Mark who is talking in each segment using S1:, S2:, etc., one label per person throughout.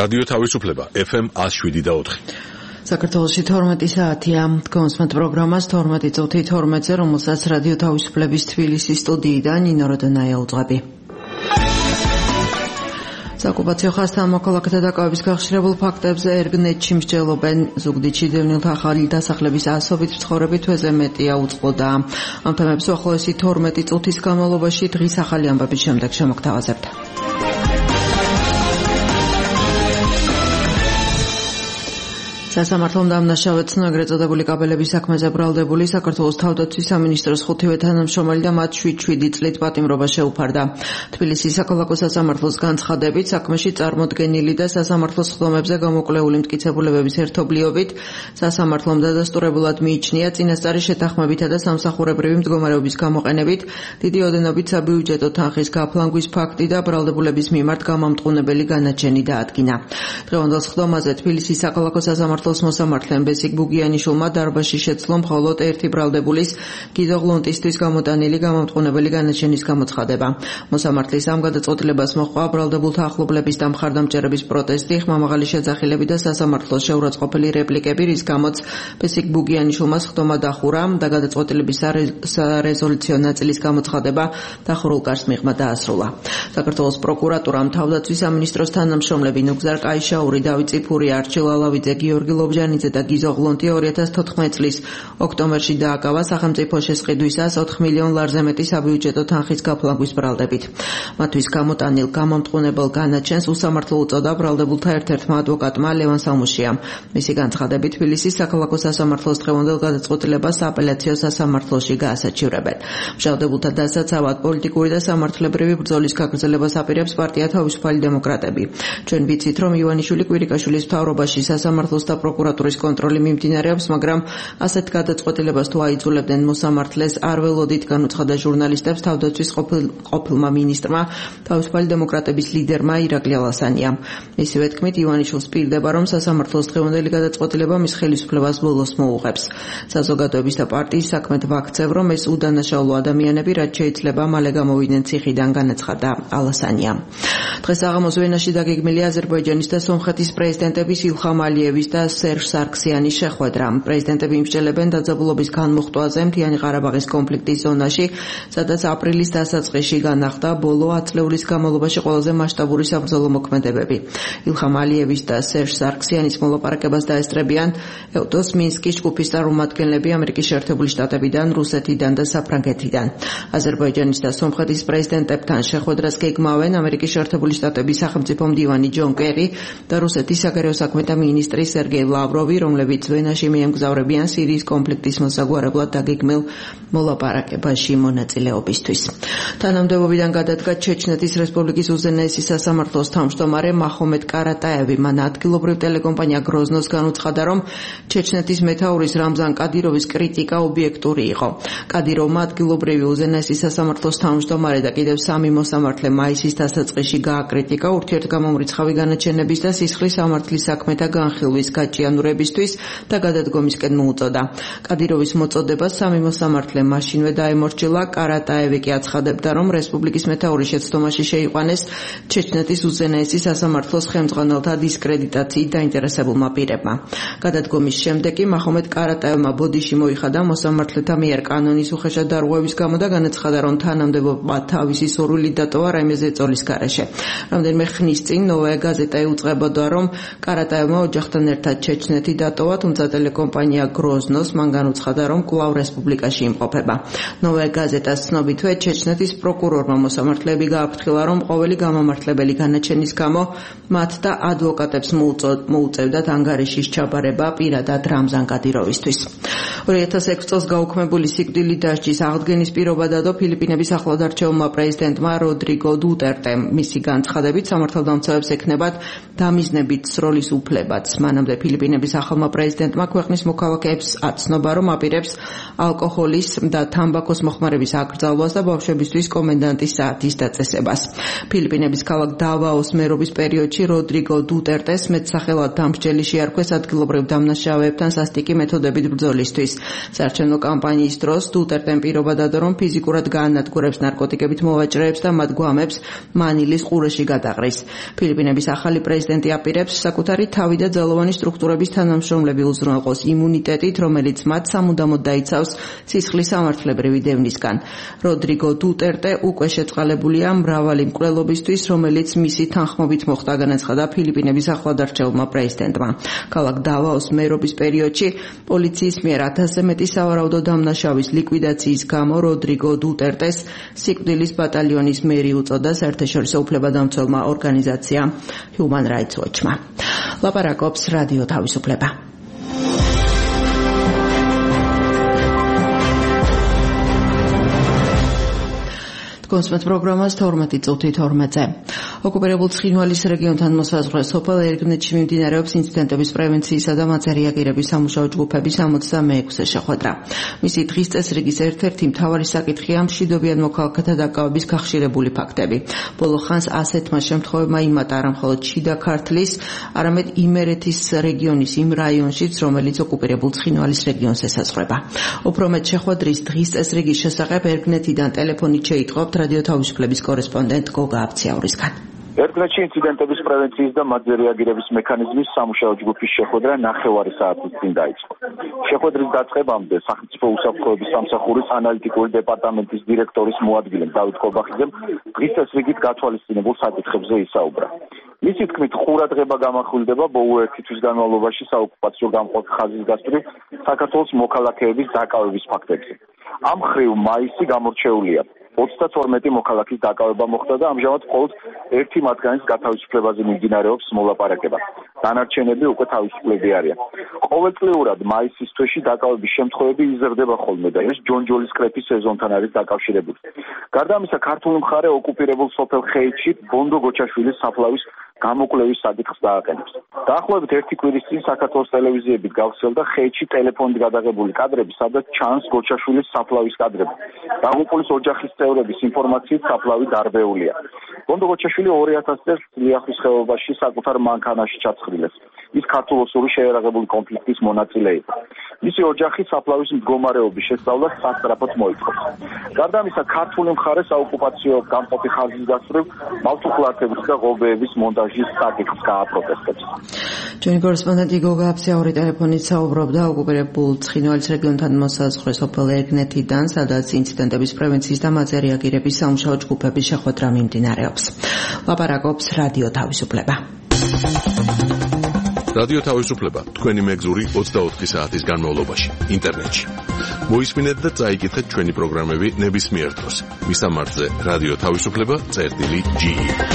S1: რადიო თავისუფლება FM 107.4.
S2: საქართველოში 12 საათია. გონსმენთ პროგრამას 12 წუთი 12-ზე, რომელსაც რადიო თავისუფლების თბილისის სტუდიიდან ნინო როდონაია უძღვები. საკუპაციო ხაზთან მოქალაქეთა დაკავების გახშირებულ ფაქტებზე ერგნეტში მსჯელობენ. ზუგდიდში დევნილთა ახალი დასახლების ასობით მცხოვრები თვეზე მეტია უწყლოდა. ამ თემებს უახლოესი 12 წუთის განმავლობაში დღის ახალი ამბების შემდეგ შემოგთავაზებთ. სასამართლომ დამნაშავე ცნო ეგრეთ წოდებული კაბელების საქმეზე ბრალდებული საქართველოს თავდაცვის სამინისტროს 5 თანამშრომელი და მათ 7 წლით პატიმრობა შეუფარდა. თბილისის საქალაქო სასამართლოს განცხადებით, საქმეში წარმოდგენილი და სასამართლოს ხდომებზე გამოკვლეული მტკიცებულებების ერთობლიობით სასამართლომ დადასტურებულად მიიჩნია წინასწარი შეთანხმებითა და სამსახურებრივი მდგომარეობის გამოყენებით დიდი ოდენობით საბიუჯეტო თანხის გაფლანგვის ფაქტი და ბრალდებულების მიმართ გამამტყუნებელი განაჩენი დაადგინა. დღევანდელ ხდომაზე თბილისის საქალაქო სასამართლოს მოსამართლემ ბესიკ ბუგიანიშვილმა დარბაზში შეძლო მხოლოდ ერთი ბრალდებულის გიდო ღლონტისთვის გამოტანილი გამამტყუნებელი განაჩენის გამოცხადება. მოსამართლის ამ გადაწყვეტილებას მოჰყვა ბრალდებულთა ახლობლების და მხარდამჭერების პროტესტი, ხმამაღალი შეძახილები და სასამართლოს შეურაცხყოფილი რეპლიკები, რის გამოც ბესიკ ბუგიანიშვილმა ხდომა დახურა და გადაწყვეტილების სარეზოლუციო ნაწილის გამოცხადება დახურულ კარს მიღმა დაასრულა. საქართველოს პროკურატურამ თავდაცვის სამინისტროს თანამშრომლები ნუგზარ კაიშაური, დავით წიფური, არჩილ ალავიძე, გიორგი ლობჟანიძე და გიზო ღლონტი 2014 წლის ოქტომბერში დააკავა სახელმწიფო შესყიდვისას 4 მილიონ ლარზე მეტი საბიუჯეტო თანხის გაფლანგვის ბრალდებით. მათთვის გამოტანილ გამამტყუნებელ განაჩენს უსამართლო უწოდა ბრალდებულთა ერთ-ერთმა ადვოკატმა ლევან სამუშიამ. მისი განცხადებით, თბილისის საქალაქო სასამართლოს დღევანდელ გადაწყვეტილებას აპელაციო სასამართლოში გაასაჩივრებენ. მჟავდებულთა დასაცავად პოლიტიკური და სამართლებრივი ბრძოლის გაგრძელებას აპირებს პარტია თავისუფალი დემოკრატები. ჩვენ ვიცით, რომ ივანიშვილი კვირიკაშვილის მთავრობაში სასამართლოს და პროკურატურის კონტროლი მიმდინარეობს, მაგრამ ასეთ გადაწყვეტილებას თუ აიძულებდნენ მოსამართლეს, არ ველოდით, განუცხადა ჟურნალისტებს თავდაცვის ყოფილმა მინისტრმა, თავისუფალი დემოკრატების ლიდერმა ირაკლი ალასანიამ. მისივე თქმით, ივანიშვილს პირდება, რომ სასამართლოს დღევანდელი გადაწყვეტილება მის ხელისუფლებას ბოლოს მოუღებს. საზოგადოების და პარტიის საქმეთ ვაქცევ, რომ ეს უდანაშაულო ადამიანები რაც შეიძლება მალე გამოვიდნენ ციხიდან, განაცხადა ალასანიამ. დღეს საღამოს ვენაში დაგეგმილია აზერბაიჯანის და სომხეთის პრეზიდენტების ილხამ ალიევის და სერჟ სარქსიანის შეხვედრა. პრეზიდენტები იმსჯელებენ დაძაბულობის განმუხტვაზე მთიანი ყარაბაღის კონფლიქტის ზონაში, სადაც აპრილის დასაწყისში განახდა ბოლო 10 წლების განმავლობაში ყველაზე მასშტაბური საბრძოლო მოქმედებები. ილხამ ალიევის და სერჟ სარქსიანის მოლაპარაკებას დაესწრებიან ევტოს მინსკის ჯგუფის წარმომადგენლები ამერიკის შეერთებული შტატებიდან, რუსეთიდან და საფრანგეთიდან. აზერბაიჯანის და სომხეთის პრეზიდენტებთან შეხვედრას გეგმავენ ამერიკის შეერთებული შტატების სახელმწიფო მდივანი ჯონ კერი და რუსეთის საგარეო საქმეთა მინისტრი სერგეი ლავროვი, რომლებიც ვენაში მიემგზავრებიან სირიის კონფლიქტის მოსაგვარებლად დაგეგმილ მოლაპარაკებაში მონაწილეობისთვის. თანამდებობიდან გადადგა ჩეჩნეთის რესპუბლიკის უზენაესი სასამართლოს თავმჯდომარე მაჰომედ კარატაევი. მან ადგილობრივ ტელეკომპანია გროზნოს განუცხადა, რომ ჩეჩნეთის მეთაურის რამზან კადიროვის კრიტიკა ობიექტური იყო. კადიროვმა ადგილობრივი უზენაესი სასამართლოს თავმჯდომარე და კიდევ 3 მოსამართლე მაისის დასაწყისში გააკრიტიკა ურთიერთგამომრიცხავი განაჩენების და სისხლის სამართლის საქმეთა განხილვის გაჭიანურებისთვის და გადადგომისკენ მოუწოდა. კადიროვის მოწოდებას 3 მოსამართლე მაშინვე დაემორჩილა. კარატაევი კი აცხადებდა, რომ რესპუბლიკის მეთაურის შეცდომაში შეიყვანეს ჩეჩნეთის უზენაესი სასამართლოს ხელმძღვანელთა დისკრედიტაციით დაინტერესებულმა პირებმა. გადადგომის შემდეგ კი მაჰომედ კარატაევმა ბოდიში მოიხადა მოსამართლეთა მიერ კანონის უხეშად დარღვევის გამო და განაცხადა, რომ თანამდებობა თავისი სურვილით დატოვა რაიმე ზეწოლის გარეშე. რამდენიმე ხნის წინ ნოვაია გაზეტა იუწყებოდა, რომ კარატაევმა ოჯახთან ერთად ჩეჩნეთი დატოვა, თუმცა ტელეკომპანია გროზნოს მან განუცხადა, რომ კვლავ რესპუბლიკაში იმყოფება. ნოვაია გაზეტას ცნობითვე ჩეჩნეთის პროკურორმა მოსამართლეები გააფრთხილა, რომ ყოველი გამამართლებელი განაჩენის გამო მათ და ადვოკატებს მოუწევდათ ანგარიშის ჩაბარება პირადად რამზან კადიროვისთვის. 2006 წელს გაუქმებული სიკვდილით დასჯის აღდგენის პირობა დადო ფილიპინების ახლადარჩეულმა პრეზიდენტმა როდრიგო დუტერტემ. მისი განცხადებით, სამართალდამცავებს ექნებათ დამიზნებით სროლის უფლებაც. მანამდე ფილიპინების ახალმა პრეზიდენტმა ქვეყნის მოქალაქეებს აცნობა, რომ აპირებს ალკოჰოლის და თამბაქოს მოხმარების აკრძალვას და ბავშვებისთვის კომენდანტის საათის დაწესებას. ფილიპინების ქალაქ დავაოს მერობის პერიოდში როდრიგო დუტერტეს მეტსახელად დამსჯელი შეარქვეს ადგილობრივ დამნაშავეებთან სასტიკი მეთოდებით ბრძოლისთვის. საარჩევნო კამპანიის დროს დუტერტემ პირობა დადო, რომ ფიზიკურად გაანადგურებს ნარკოტიკებით მოვაჭრეებს და მათ გვამებს მანილის ყურეში გადაყრის. ფილიპინების ახალი პრეზიდენტი აპირებს საკუთარი თავი და ძალოვანი სტრუქტურების თანამშრომლები უზრუნველყოს იმუნიტეტით, რომელიც მათ სამუდამოდ დაიცავს სისხლის სამართლებრივი დევნისგან. როდრიგო დუტერტე უკვე შეწყალებულია მრავალი მკვლელობისთვის, რომელიც მისი თანხმობით მოხდა, განაცხადა ფილიპინების ახლად არჩეულმა პრეზიდენტმა. ქალაქ დავაოს მერობის პერიოდში პოლიციის მიერ 1000-ზე მეტი სავარაუდო დამნაშავის ლიკვიდაციის გამო როდრიგო დუტერტეს სიკვდილის ბატალიონის მერი უწოდა საერთაშორისო უფლებადამცველმა ორგანიზაცია Human Rights Watch-მა. ლაპარაკობს რადიო თავისუფლება. კონსმეთ პროგრამას 12:12-ზე. ოკუპირებულ ცხინვალის რეგიონთან მოსაზღვრე სოფელ ერგნეთში მიმდინარეობს ინციდენტების პრევენციისა და მათზე რეაგირების სამუშაო ჯგუფების 66-ე შეხვედრა. მისი დღის წესრიგის ერთ-ერთი მთავარი საკითხია მშვიდობიან მოქალაქეთა დაკავების გახშირებული ფაქტები. ბოლო ხანს ასეთმა შემთხვევებმა იმატა არა მხოლოდ შიდა ქართლის, არამედ იმერეთის რეგიონის იმ რაიონშიც, რომელიც ოკუპირებულ ცხინვალის რეგიონს ესაზღვრება. უფრო მეტ შეხვედრის დღის წესრიგის შესახებ ერგნეთიდან ტელეფონით შეიტყობთ რადიო თავისუფლების კორესპონდენტ გოგა აბციაურისგან.
S3: ერგნეთში ინციდენტების პრევენციის და მათზე რეაგირების მექანიზმის სამუშაო ჯგუფის შეხვედრა 9 საათის წინ დაიწყო. შეხვედრის დაწყებამდე სახელმწიფო უსაფრთხოების სამსახურის ანალიტიკური დეპარტამენტის დირექტორის მოადგილემ დავით კობახიძემ დღის წესრიგით გათვალისწინებულ საკითხებზე ისაუბრა. მისი თქმით, ყურადღება გამახვილდება ბოლო 1 თვის განმავლობაში საოკუპაციო გამყოფ ხაზის გასწვრივ საქართველოს მოქალაქეების დაკავების ფაქტებზე. ამ მხრივ მაისი გამორჩეულია. 32 მოქალაქის დაკავება მოხდა და ამჟამად მხოლოდ ერთი მათგანის გათავისუფლებაზე მიმდინარეობს მოლაპარაკება. დანარჩენები უკვე თავისუფლები არიან. ყოველწლიურად მაისის თვეში დაკავების შემთხვევები იზრდება ხოლმე და ეს ჯონჯოლის კრეფის სეზონთან არის დაკავშირებული. გარდა ამისა, ქართული მხარე ოკუპირებულ სოფელ ხეითში ბონდო გოჩაშვილის საფლავის გამოკვლევის საკითხს დააყენებს. დაახლოებით 1 კვირის წინ საქართველოს ტელევიზიებით გავრცელდა ხეითში ტელეფონით გადაღებული კადრები, სადაც ჩანს გოჩაშვილის საფლავის კადრები. დაღუპულის ოჯახის წევრების ინფორმაციით საფლავი დარბეულია. ბონდო გოჩაშვილი 2000 წელს ლიახვის ხეობაში საკუთარ მანქანაში ჩაცხრილეს. ის ქართულ-ოსური შეერაღებული კონფლიქტის მონაწილე იყო. მისი ოჯახი საფლავის მდგომარეობის შესწავლას სასწრაფოდ მოითხოვს. გარდა ამისა, ქართული მხარე საოკუპაციო გამყოფი ხაზის გასწვრივ მავთუხლართების და ღობეების მონტაჟის საკითხს გააპროტესტებს.
S2: ჩვენი კორესპონდენტი გოგა აბციაური ტელეფონით საუბრობდა ოკუპირებულ ცხინვალის რეგიონთან მოსაზღვრე სოფელ ერგნეთიდან, სადაც ინციდენტების პრევენციის და მათზე რეაგირების სამუშაო ჯგუფების შეხვედრა მიმდინარეობს. ლაპარაკობს რადიო თავისუფლება.
S1: რადიო თავისუფლება თქვენი მეგზური 24 საათის განმავლობაში ინტერნეტში. მოისმინეთ და წაიკითხეთ ჩვენი პროგრამები ნებისმიერ დროს. მისამართზე რადიო თავისუფლება.ge.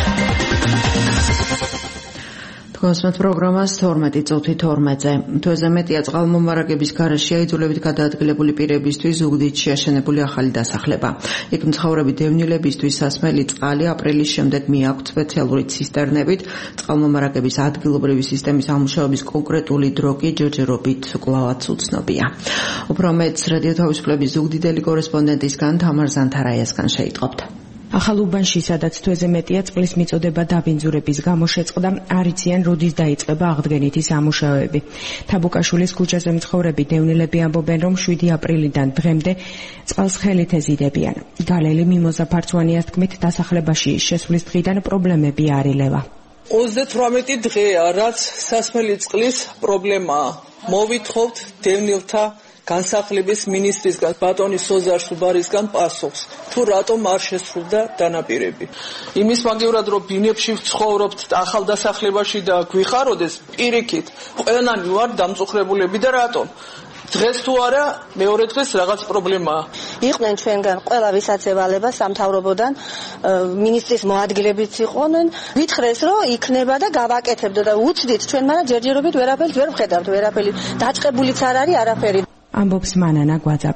S1: კონსმეთ პროგრამას 12:12-ზე. თვეზე მეტია წყალმომარაგების გარეშე აიძულებით გადაადგილებული პირებისთვის ზუგდიდში აშენებული ახალი დასახლება. იქ მცხოვრები დევნილებისთვის სასმელი წყალი აპრილის შემდეგ მიაქვთ სპეციალური ცისტერნებით. წყალმომარაგების ადგილობრივი სისტემის ამუშავების კონკრეტული დრო კი ჯერჯერობით კვლავაც უცნობია. უფრო მეტს რადიო თავისუფლების ზუგდიდელი კორესპონდენტისგან თამარ ზანთარაიასგან შეიტყობთ.
S4: ახალ უბანში, სადაც თვეზე მეტია წყლის მიწოდება დაბინძურების გამო შეწყდა, არ იციან როდის დაიწყება აღდგენითი სამუშაოები. თაბუკაშვილის ქუჩაზე მცხოვრები დევნილები ამბობენ, რომ 7 აპრილიდან დღემდე წყალს ხელით ეზიდებიან. გალელი მიმოზა ფარცვანიას თქმით, დასახლებაში შესვლის დღიდან პრობლემები არ ილევა.
S5: 38 დღეა, რაც სასმელი წყლის პრობლემაა. მოვითხოვთ დევნილთა განსახლების მინისტრისგან ბატონი სოზარ სუბარისგან პასუხს, თუ რატომ არ შესრულდა დანაპირები. იმის მაგივრად, რომ ბინებში ვცხოვრობთ ახალ დასახლებაში და გვიხაროდეს, პირიქით, ყველანი ვარ დამწუხრებულები და რატომ? დღეს თუ არა, მეორე დღეს რაღაც პრობლემაა.
S6: იყვნენ ჩვენგან ყველა ვისაც ევალება სამთავრობოდან, მინისტრის მოადგილებიც იყვნენ. ვითხრეს, რომ იქნება და გავაკეთებდო და უცდით ჩვენ, მაგრამ ჯერჯერობით ვერაფერს ვერ ვხედავთ, ვერაფერი დაწყებულიც არ არის არაფერი.
S4: ამბობს მანანა გვაძაბია.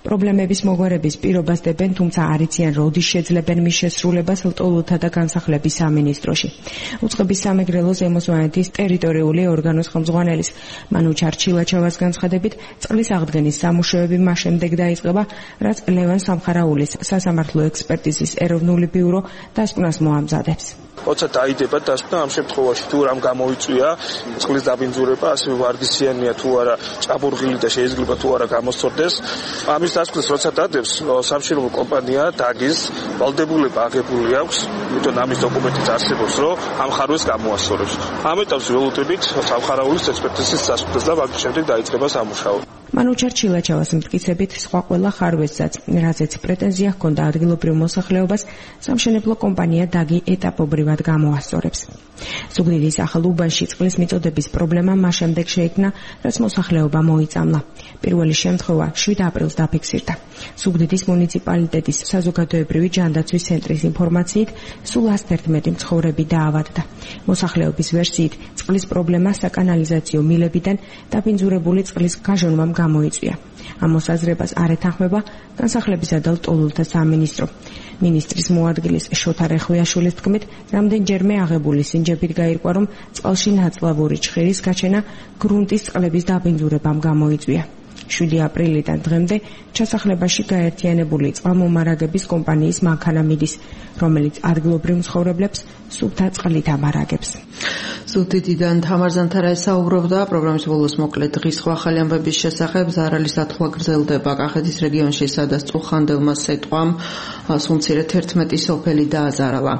S4: პრობლემების მოგვარების პირობას დებენ, თუმცა არ იციან როდის შეძლებენ მის შესრულებას ლტოლვილთა და განსახლების სამინისტროში. უწყების სამეგრელო ზემო სვანეთის ტერიტორიული ორგანოს ხელმძღვანელის მანუჩარ ჩილაჩევას განცხადებით, წყლის აღდგენის სამუშაოები მას შემდეგ დაიწყება, რაც ლევან სამხარაულის სასამართლო ექსპერტიზის ეროვნული ბიურო დასკვნას მოამზადებს.
S7: როცა დაიდება დასკვნა ამ შემთხვევაში თუ რამ გამოიწვია წყლის დაბინძურება, ასევე ვარგისიანია თუ არა, ჭაბურღილი და შეიძლება თუ არა გამოსწორდეს. ამის დასკვნას როცა დადებს სამშენებლო კომპანია დაგის ვალდებულება აღებული აქვს, იმიტომ ამის დოკუმენტიც არსებობს, რომ ამ ხარვეს გამოასწორებს. ამ ეტაპზე ველოდებით სამხარაულის ექსპერტიზის დასკვნას და ვაგის შემდეგ დაიწყება სამუშაო.
S4: მანუჩარ ჩილაჩევას მტკიცებით, სხვა ყველა ხარვესაც, რაზეც პრეტენზია ჰქონდა ადგილობრივ მოსახლეობას, სამშენებლო კომპანია დაგი ეტაპობრივად გამოასწორებს. ზუგდიდის ახალ უბანში წყლის მიწოდების პრობლემა მას შემდეგ შეიქმნა, რაც მოსახლეობა მოიწამლა. პირველი შემთხვევა 7 აპრილს დაფიქსირდა. ზუგდიდის მუნიციპალიტეტის საზოგადოებრივი ჯანდაცვის ცენტრის ინფორმაციით, სულ 111 მცხოვრები დაავადდა. მოსახლეობის ვერსიით, წყლის პრობლემა საკანალიზაციო მილებიდან დაბინძურებული წყლის გაჟონვამ გამოიწვია. ამ მოსაზრებას არ ეთანხმება განსახლებისა და ლტოლვილთა სამინისტრო. მინისტრის მოადგილის შოთა რეხვიაშვილის თქმით, რამდენჯერმე აღებული სინჯებით გაირკვა, რომ წყალში ნაწლავური ჩხირის გაჩენა გრუნტის წყლების დაბინძურებამ გამოიწვია. 7 აპრილიდან დღემდე ჩასახლებაში გაერთიანებული წყალმომარაგების კომპანიის მანქანა მიდის, რომელიც ადგილობრივ მცხოვრებლებს სუფთა წყლით ამარაგებს.
S2: ზუგდიდიდან თამარ ზანთარაი საუბრობდა პროგრამის ბოლოს მოკლედ დღის სხვა ახალი ამბების შესახებ. ზარალის დათვლა გრძელდება კახეთის რეგიონში, სადაც წუხანდელმა სეტყვამ სულმცირე 11 სოფელი დააზარალა.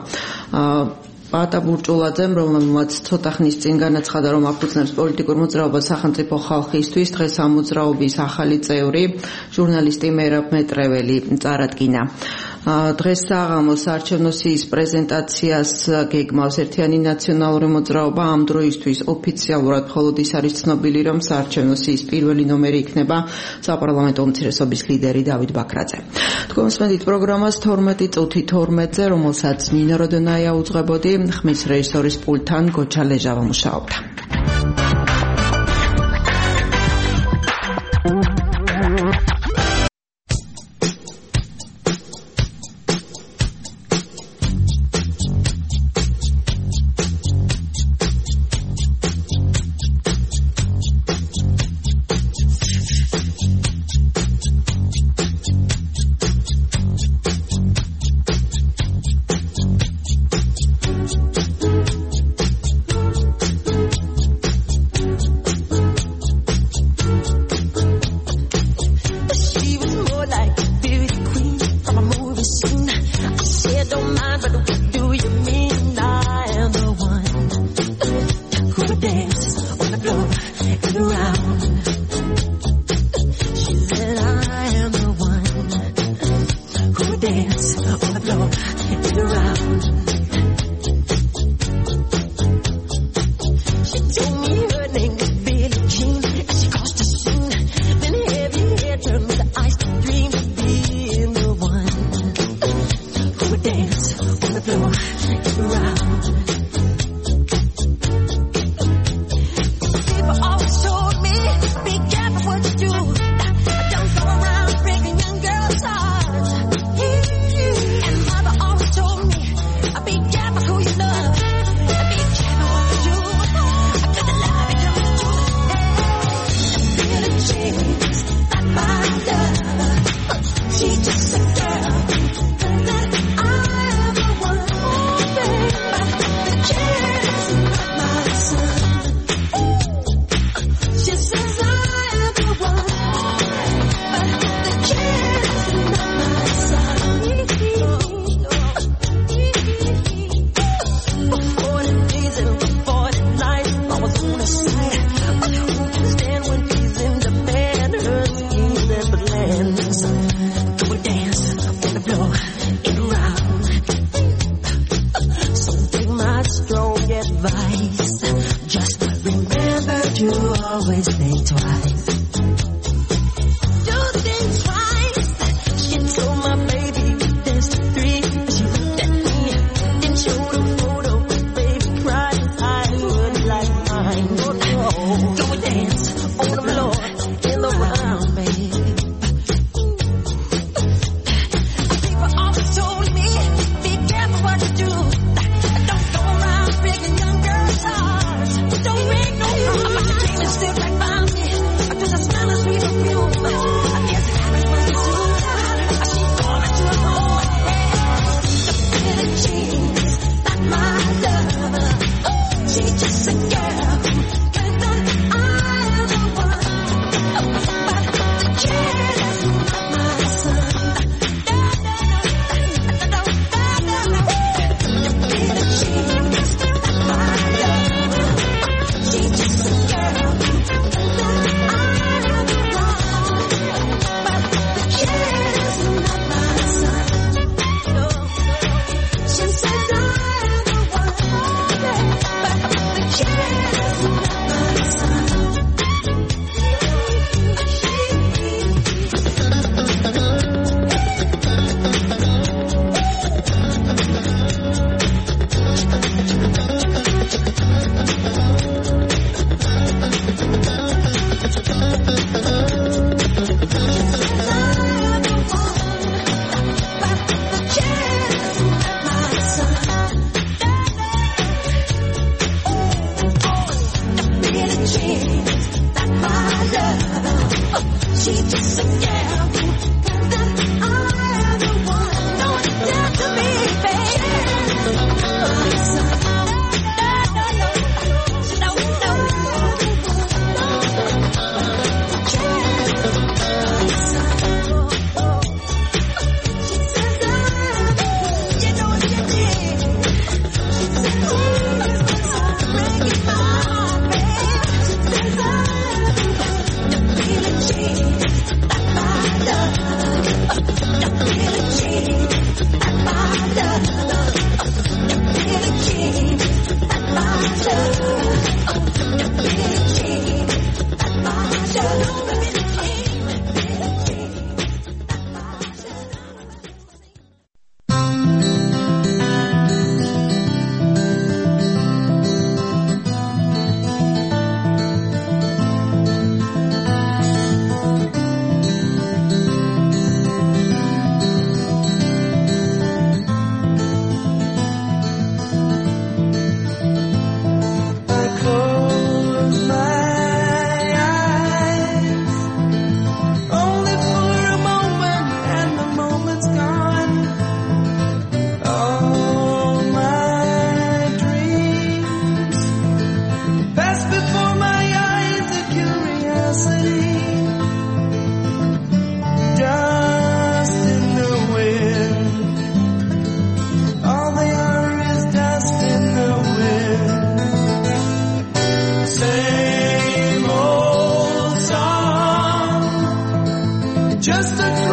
S2: პატა ბურჭულაძემ, რომელმაც ცოტა ხნის წინ განაცხადა, რომ აფუძნებს პოლიტიკურ მოძრაობას სახელმწიფო ხალხისთვის, დღეს ამ მოძრაობის ახალი წევრი, ჟურნალისტი მერაბ მეტრეველი წარადგინა. დღეს საღამოს საარჩევნო სიის პრეზენტაციას გეგმავს ერთიანი ნაციონალური მოძრაობა. ამ დროისთვის ოფიციალურად მხოლოდ ის არის ცნობილი, რომ საარჩევნო სიის პირველი ნომერი იქნება საპარლამენტო უმცირესობის ლიდერი დავით ბაქრაძე. თქვენ მსმენთ პროგრამას 12 წუთი 12-ზე, რომელსაც ნინო როდონაია უძღვებოდი, ხმის რეჟისორის პულტთან გოჩა ლეჟავა მუშაობდა.
S8: She told my baby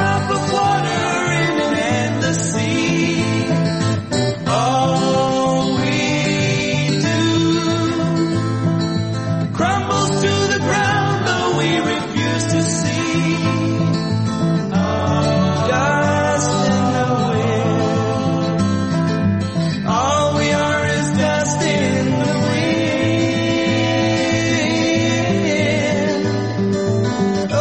S8: drop of water in an endless sea. All we do crumbles to the ground, though we refuse to see. Dust in the wind. All we are is dust in the wind. Oh.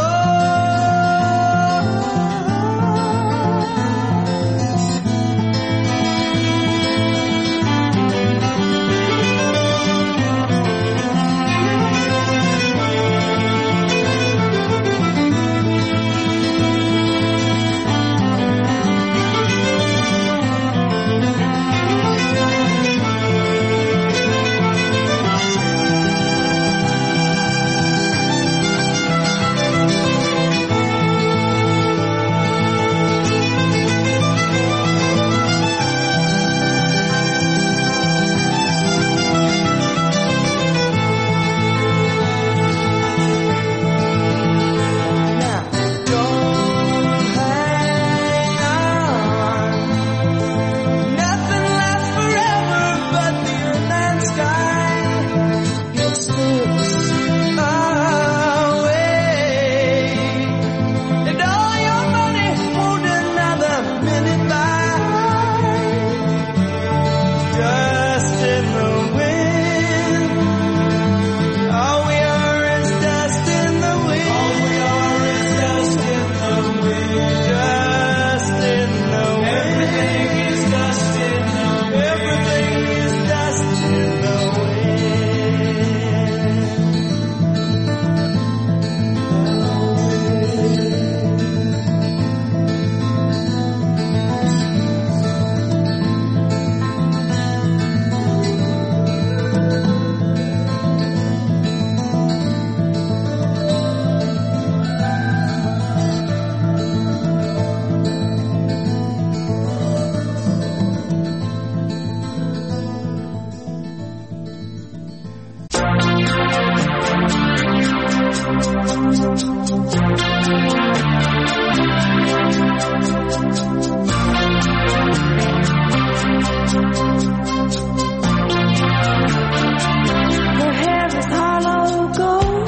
S8: Her hair is hollow gold,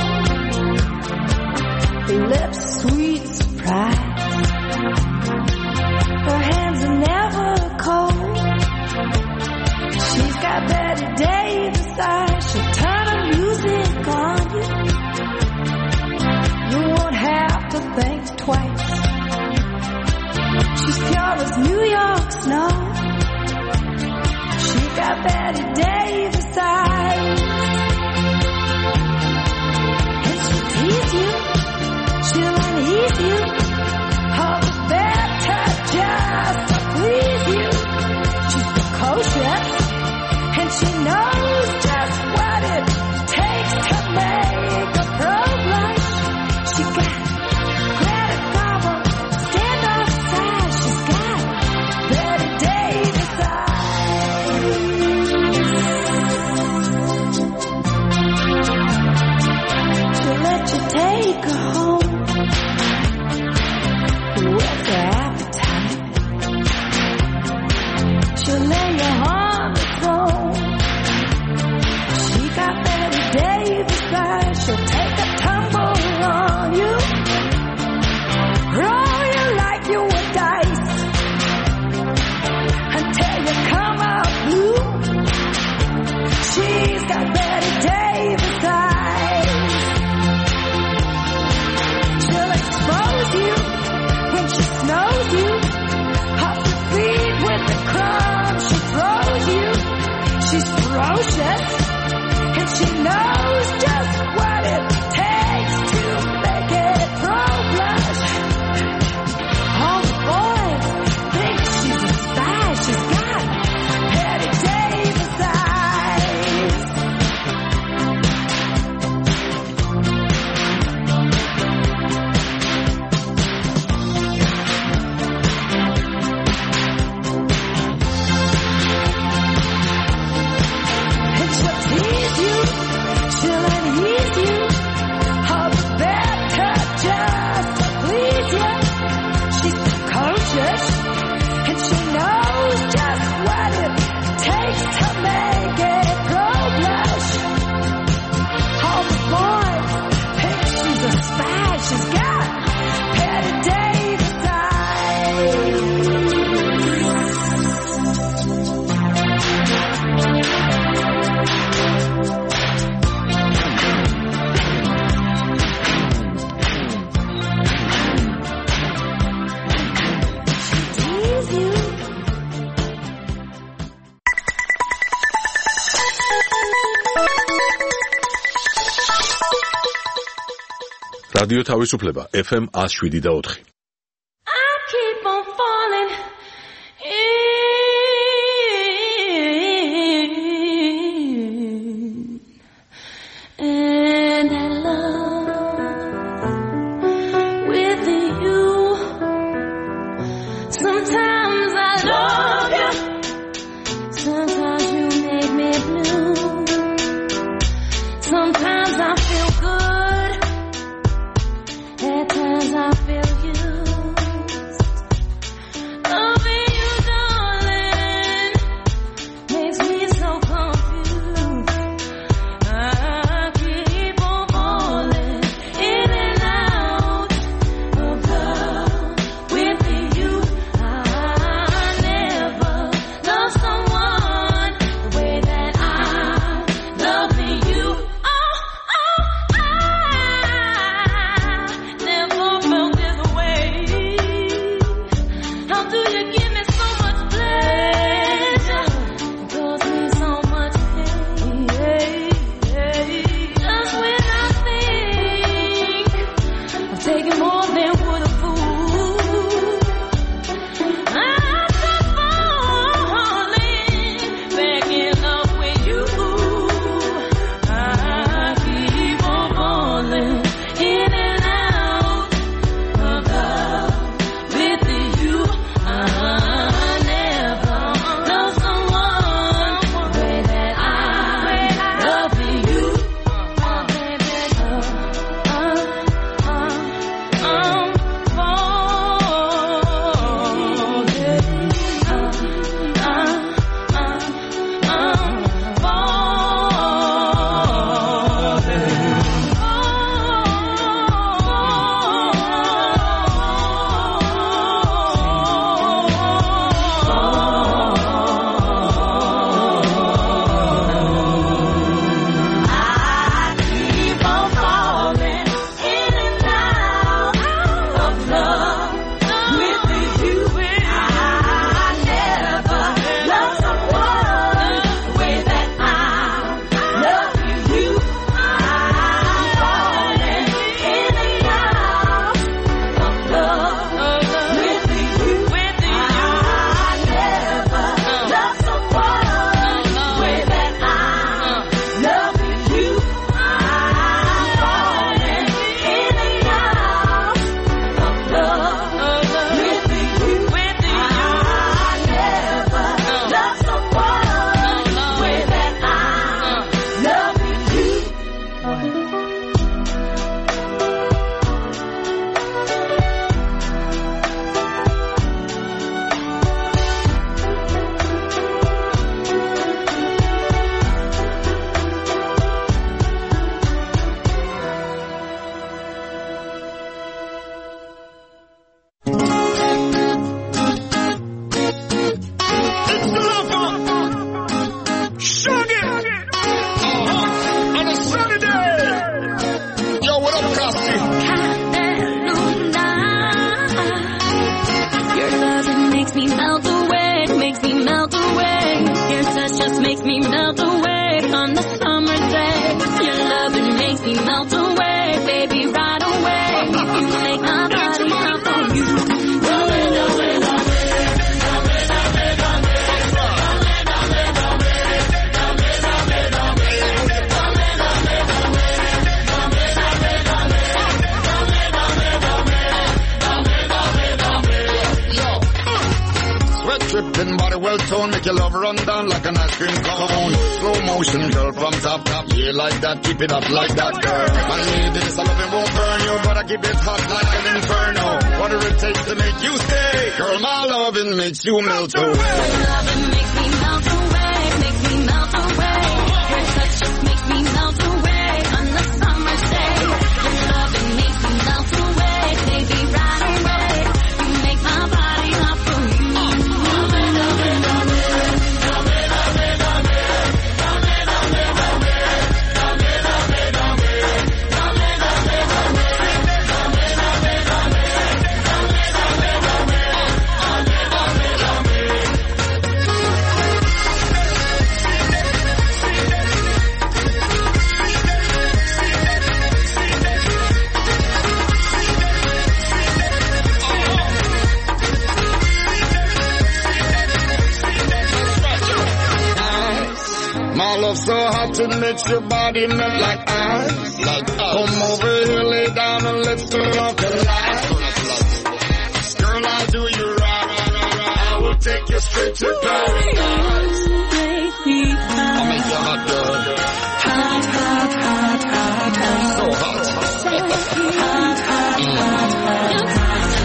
S8: her lips sweet surprise. Her hands are never cold. She's got Betty Davis eyes. She'll turn the music on you. You won't have to think twice. She's pure as New York snow. She got Betty Davis eyes. And she'll tease you, she'll unease you. All the better just to please you. She's precocious, and she knows just what it takes to make a pro blush. She got credit karma, stand outside. She's got Betty Davis eyes.
S9: რადიო თავისუფლება FM 107.4.
S8: I keep on falling in and I love with you. Sometimes I love you, sometimes you make me blue. Sometimes I feel good, at times I feel used. Loving you, darling, makes me so confused. I keep on falling in and out of love with you. I never loved someone the way that I love you. Never felt this way. How do you give me so much pleasure? It causes me so much pain. Just when I think I'm taking more than would a fool, I start falling back in love with you. I keep on falling in and out of love with you. I never loved someone the way that I love you.
S10: On a Saturday. Yo, what up, Costi?
S8: Your love, it makes me melt away, makes me melt away. Your touch just makes me melt away on the summer day. Your love, it makes me melt away, baby, right away. You make my body hot for you.
S10: Sweat dripping, body well toned, make your love run down like an ice cream cone. Slow motion, girl, from top, yeah, like that, keep it up like that, girl. My lady, this love it won't burn you, but I keep it hot like an inferno. Whatever it takes to make you stay, girl, my loving makes you melt away.
S8: Your loving makes me melt away, makes me melt away. Your touch just makes me melt away on the summer day. Your loving makes me melt away, baby, right away. You make my body hot for you.
S10: love so hot it makes your body melt like ice. Come over here, lay down and let's turn off the lights. Girl, I'll do you right. I will take you straight to paradise. I'll make you hot, girl. Hot, hot, hot, hot, hot. So hot. Hot, hot, hot, hot.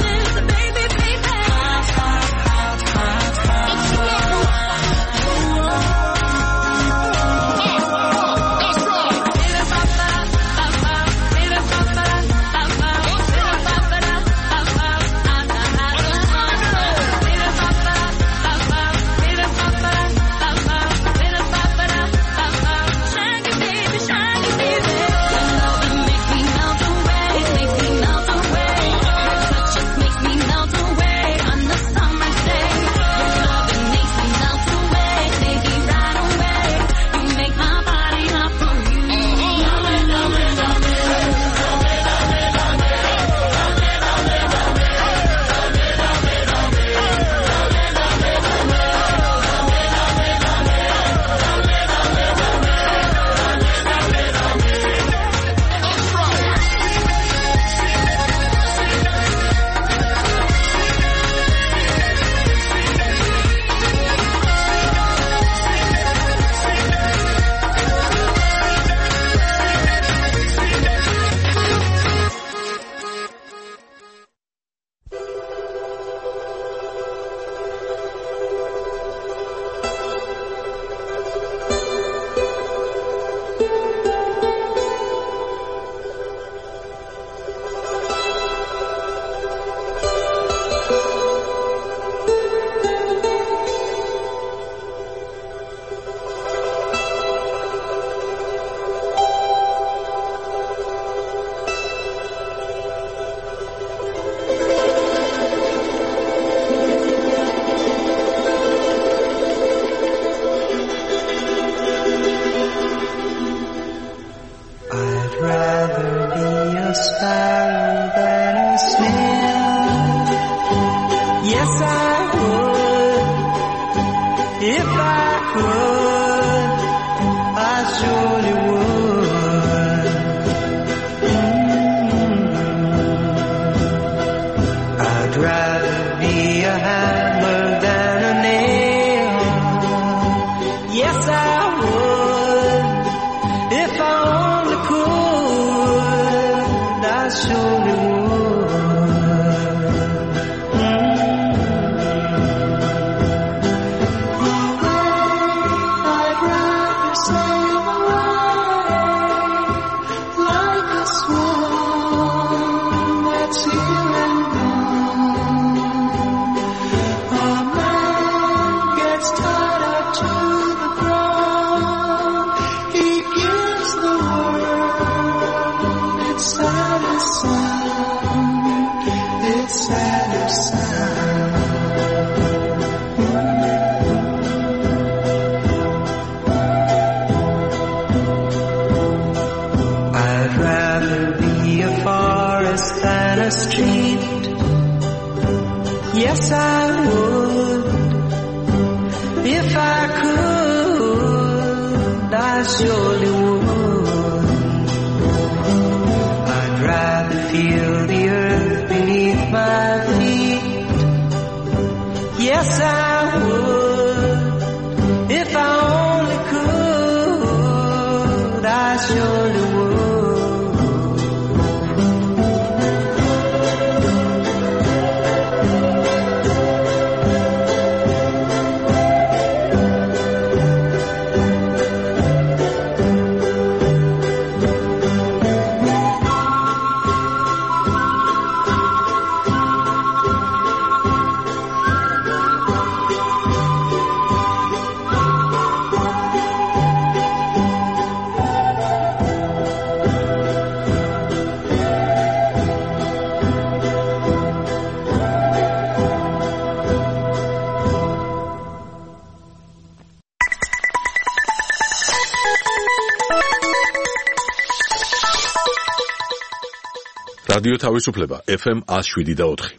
S9: რადიო თავისუფლება FM 107.4.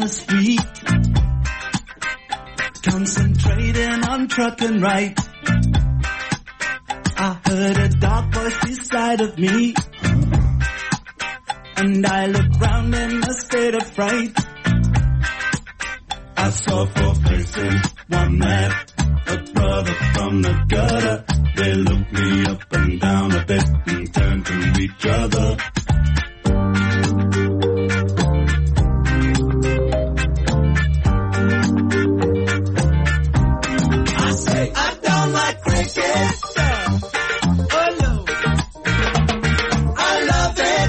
S11: the street, concentrating on trucking right. I heard a dark voice beside of me, and I looked round in a state of fright. I saw 4 faces, one man, a brother from the gutter. They looked me up and down a bit and turned to each other. I say, I don't like cricket. Oh no, I love it.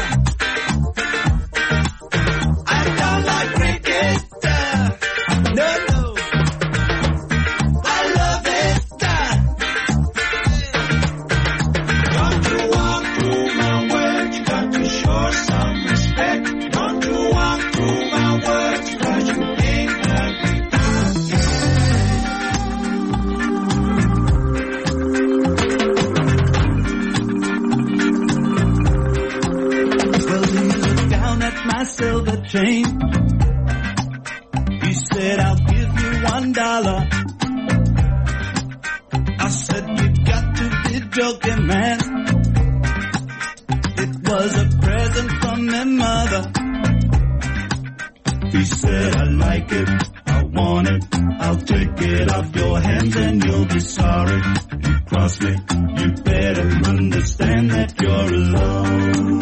S11: I don't like cricket. No, no, I love it. Don't you walk through my words, you got to show some respect. Don't you walk through my words, 'cause you ain't heard me. Well, he looked down at my silver chain. He said, I'll give you $1. I said, you got to be joking, man. It was a present from my mother. He said, I like it, I want it, I'll take it off your hands and you'll be sorry. You cross me, you better understand that you're alone.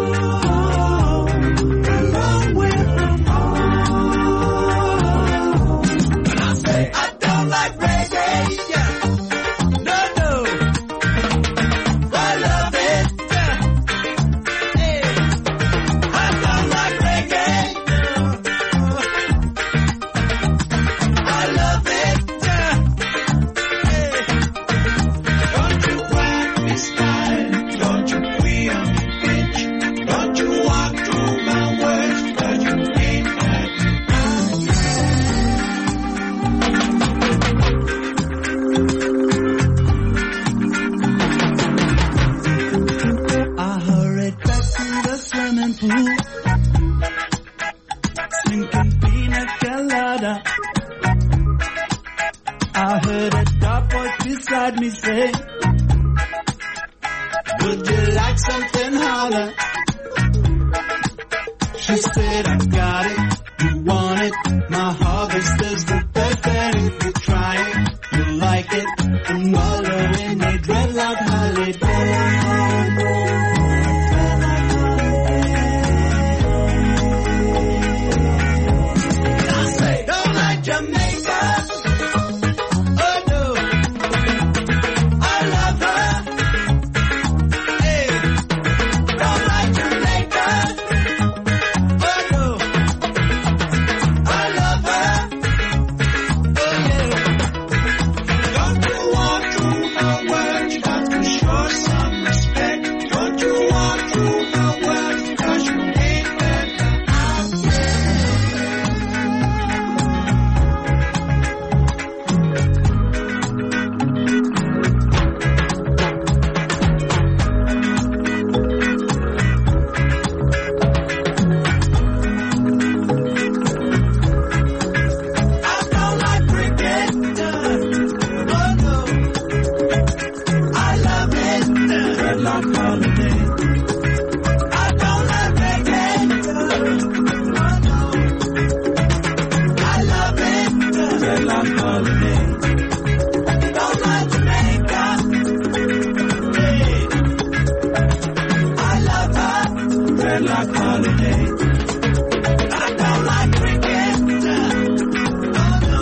S11: Alone with them all. And I say, I don't like reggae. No, no, I love it. Hey, I don't like reggae. I love it. Hey, don't you whack me style, don't you queer me bitch, don't you walk through my words, 'cause you ain't heard me. I hurried back to the swimming pool, drinking pina colada. I heard a dark voice beside me say, would you like something harder? She said, I got it, you want it, my harvester's the best, and if you try it, you'll like it, and wallow in a dreadlock holiday. I say, don't like Jamaica. Oh no, I love her. Hey, don't like Jamaica. Oh no, I love her. Oh yeah, don't you walk through my words, you got to show some respect. Don't you walk through my words, 'cause you ain't heard me. I don't like cricket. Oh no, I love it. Dreadlock holiday. I don't like reggae. Oh no, I love it. Dreadlock holiday. Don't like Jamaica. Hey, I love her. Dreadlock holiday. I don't like cricket. Oh no,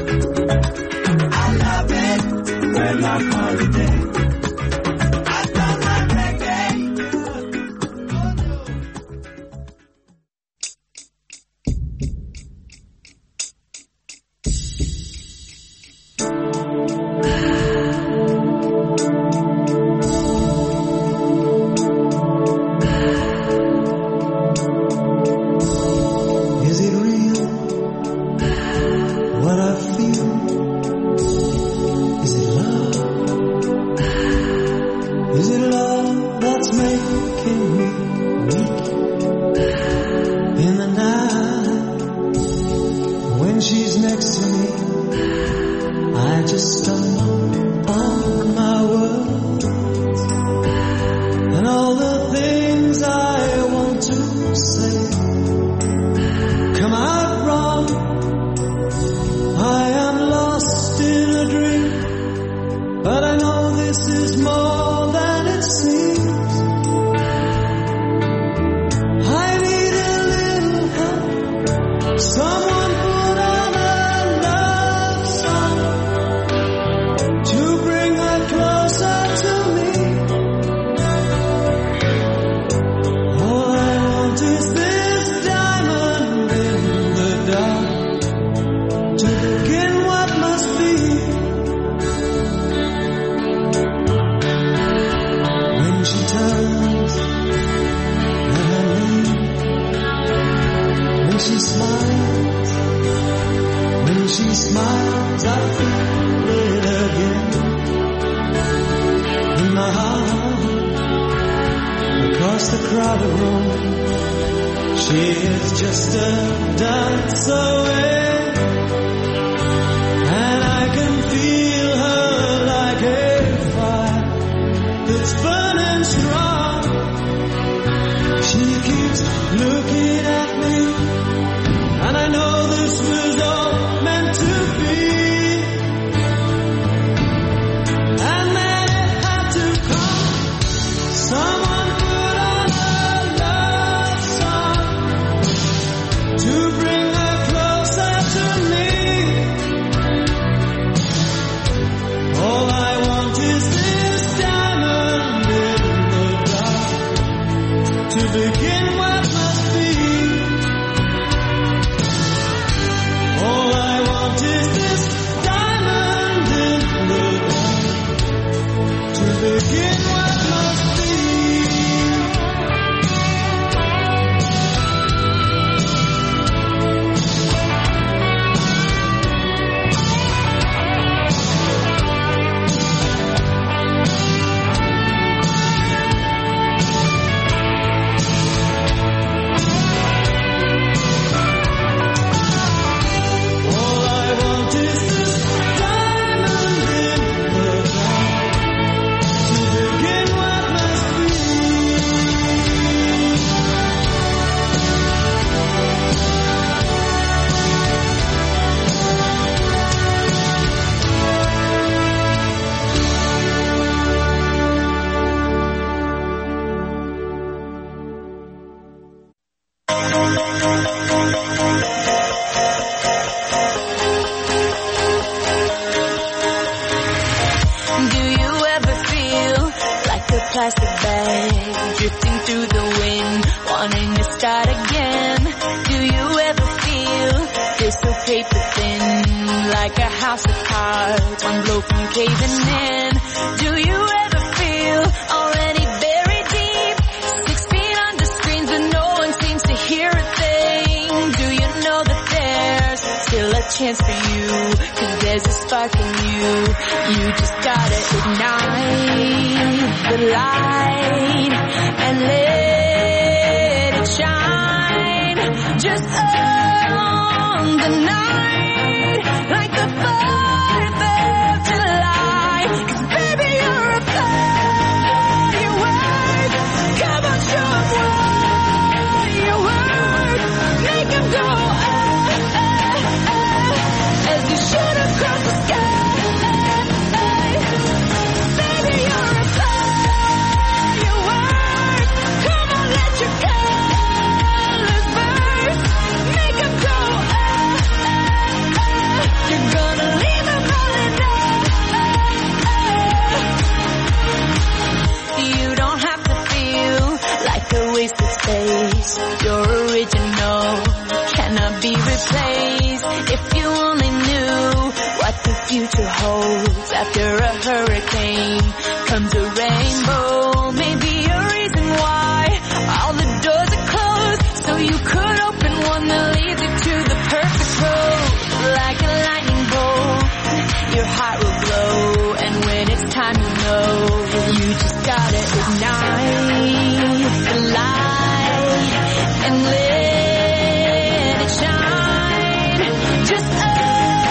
S11: I love it. Dreadlock holiday. I don't like reggae. Oh no. to me. I just stumble on my words and all the things I want to say come out wrong. I am lost in a dream, but I know this is more than it seems. I need a little help. Someone put on a love song to bring her closer to me. All I want is this diamond in the dark to begin what must be. When she turns and I leave, when she smiles, I feel it again in my heart. Across the crowded room, she is just a dance away, and I can feel her like a fire that's burning strong. She keeps looking at me, and I know this was all meant to be. And then it had to come. Someone put on a love song to bring her closer to me. All I want is this diamond in the dark to begin what must be. All I want is this diamond in the dark to begin what must be. All I want is this diamond in the dark to begin what must be.
S8: Do you ever feel like a plastic bag drifting through the wind, wanting to start again? Do you ever feel this so paper thin, like a house of cards, one blow from caving in? Do you ever feel already buried deep, 6 feet under screens but no one seems to hear a thing? Do you know that there's still a chance for you, 'cause there's a spark in you. You just gotta ignite the light and let it shine just on the night, like the 4th of July. 'Cause baby, you're a firework. Come on, show 'em what you work. Make 'em go as you shoot across the sky. Baby, you're a firework. Come on, let your colors burn. Make 'em go you're gonna leave 'em all in You don't have to feel like a wasted space. You're original, cannot be replaced. If you only knew what the future holds. After a hurricane comes a rainbow. Maybe a reason why all the doors are closed, so you could open one that leads you to the perfect road. Like a lightning bolt, your heart will glow, and when it's time to know, you just gotta ignite the light and let it shine just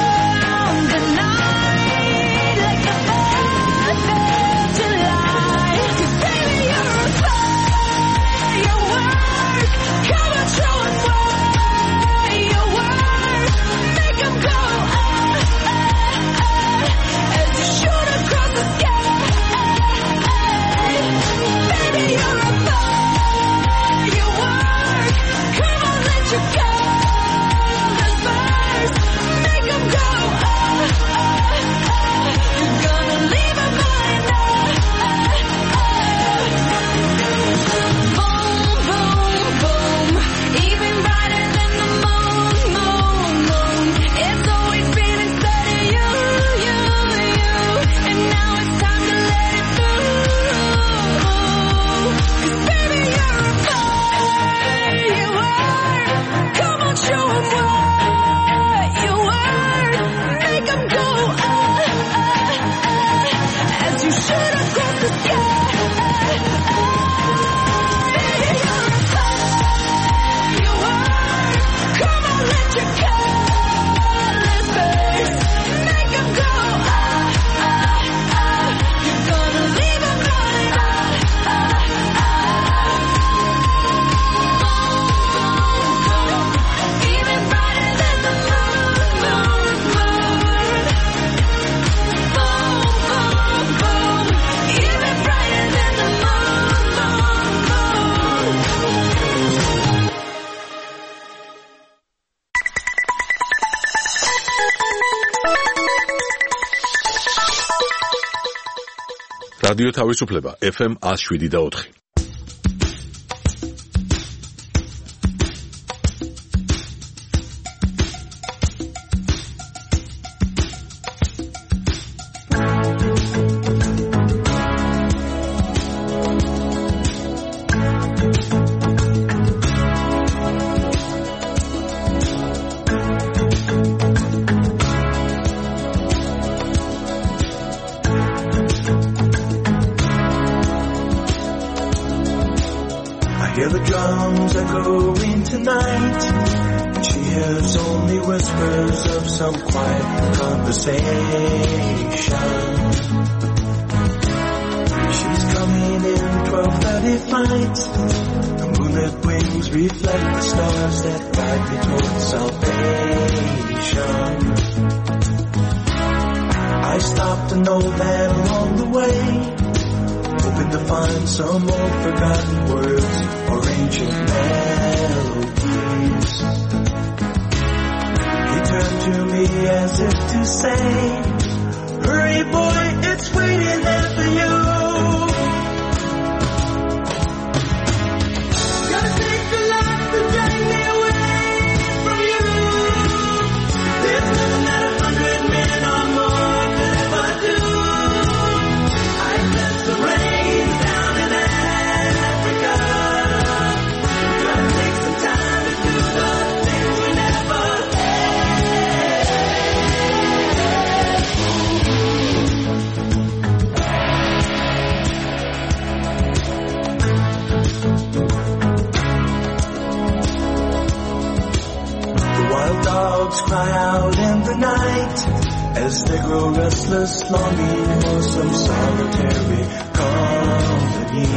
S9: რადიო თავისუფლება FM 107.4.
S11: Hear the drums echoing tonight. She hears only whispers of some quiet conversation. She's coming in 12:30 flight. Her moonlit wings reflect the stars that guide me towards salvation. I stopped an old man along the way, hoping to find some old forgotten words or ancient melodies. He turned to me as if to say, hurry boy, it's waiting there for you. Gotta take a lot to drag me away from you. There's nothing that 100 men or more could ever do. I bless the rain down in Africa. Gotta take some time to do the things we never The wild dogs cry out in the night as they grow restless, longing for some solitary company.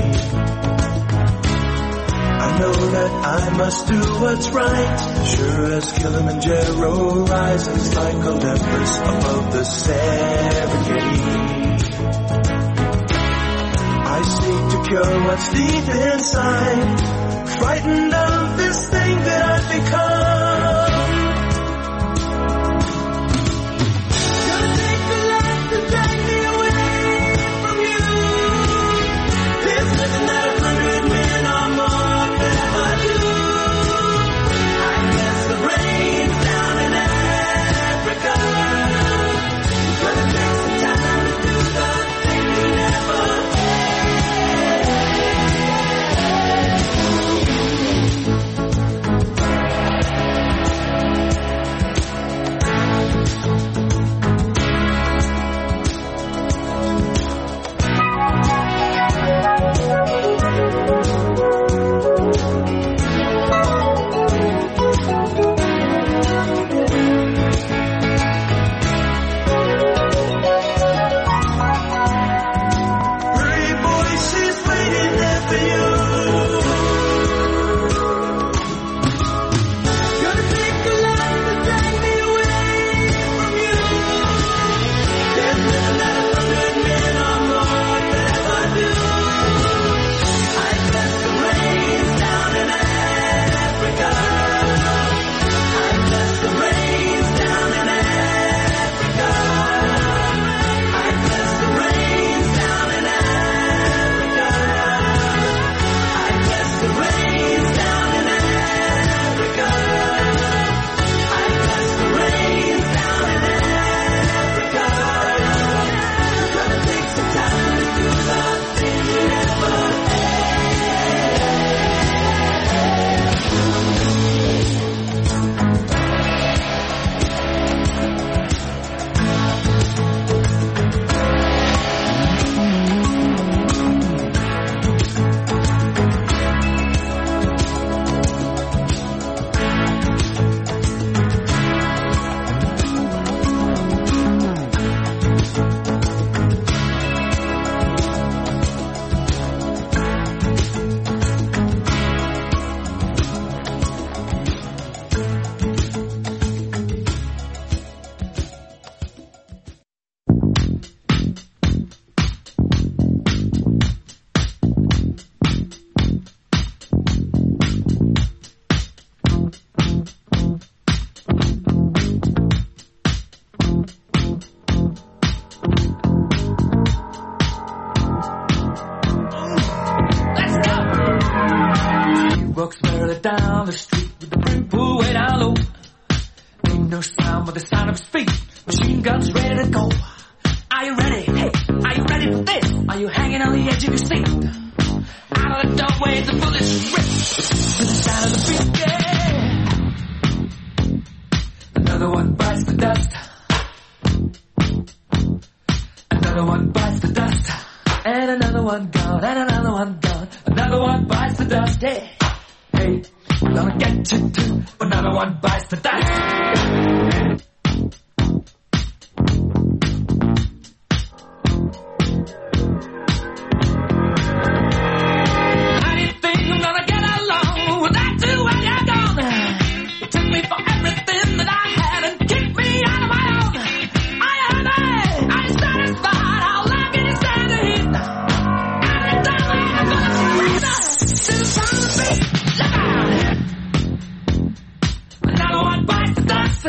S11: I know that I must do what's right, sure as Kilimanjaro rises like Olympus above the Serengeti. I seek to cure what's deep inside, frightened of this thing that I've become. Gonna take a lot to drag me away from you. There's nothing that 100 men or more could ever do. I guess the rain's down in Africa. Gonna take some time to do the thing you never guns ready to go. Are you ready? Hey, are you ready for this? Are you hanging on the edge of your seat? Out of the doorway, the bullets rip to the sound of the beat. Yeah. Another one bites the dust. Another one bites the dust. And another one gone, and another one gone. Another one bites the dust. Hey, hey, I'm gonna get you too. Another one bites the dust. How do you think I'm gonna get along without you when you're gone? You took me for everything that I had and kicked me out of my own. Are you happy? Are you satisfied? How long can you stand the heat? Every time I'm gonna breathe out to the sound of the beat. Look out! Another one bites the dust.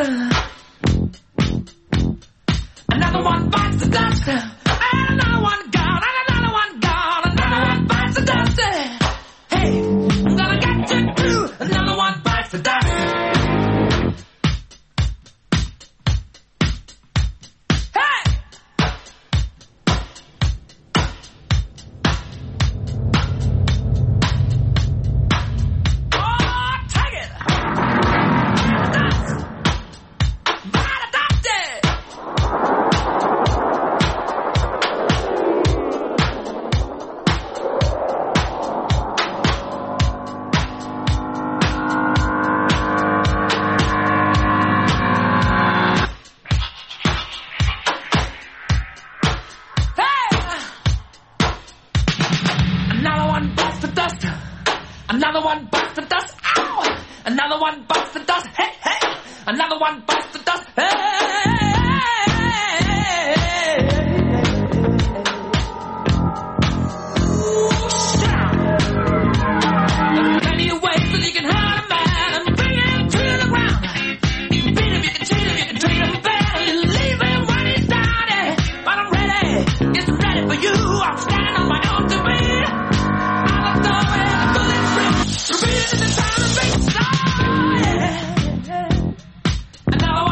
S11: Another one bites the dust. And another one gone. And another one gone. Another one bites the dust. Hey, I'm gonna get you too. Another one bites the dust. Hey! Oh, take it! Dust! Bite the dust! Hey! Another one bites the dust. Another one bites the dust. Ow! Another one bites the dust. Hey, hey! Another one bites the dust. Hey! Ooh, shout! There's plenty of ways that you can hurt a man and bring him to the ground. You can beat him, you can cheat him, you can treat him bad. You leave him when he's down. Yeah. But I'm ready, yes, I'm ready for you. I'm standing on my own to be. Out of the way, the bullets rip. Repeating the sound of beats. Oh, yeah. Another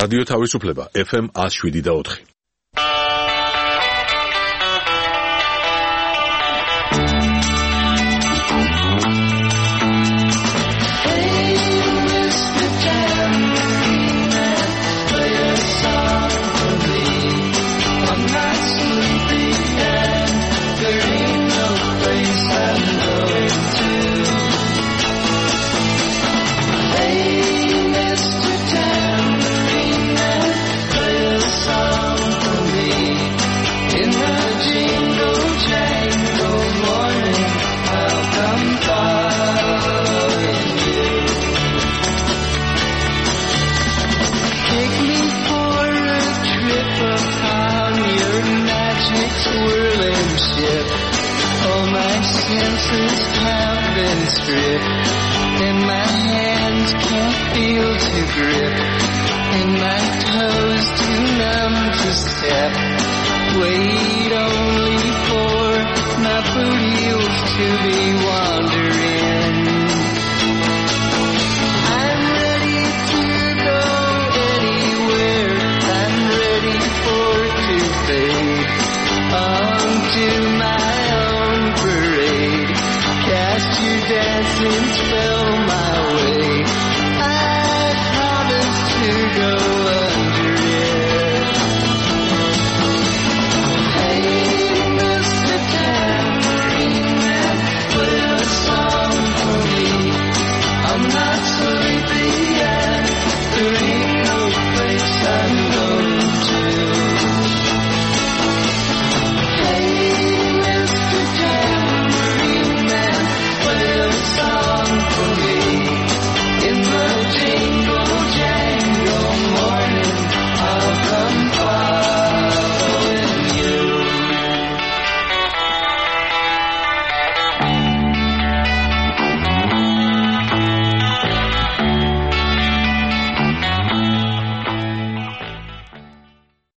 S9: რადიო თავისუფლება FM 107.4.
S12: And my hands can't feel to grip, and my toes too numb to step. Wait only for my boot heels to be wandering. I'm ready to go anywhere. I'm ready for to fade onto my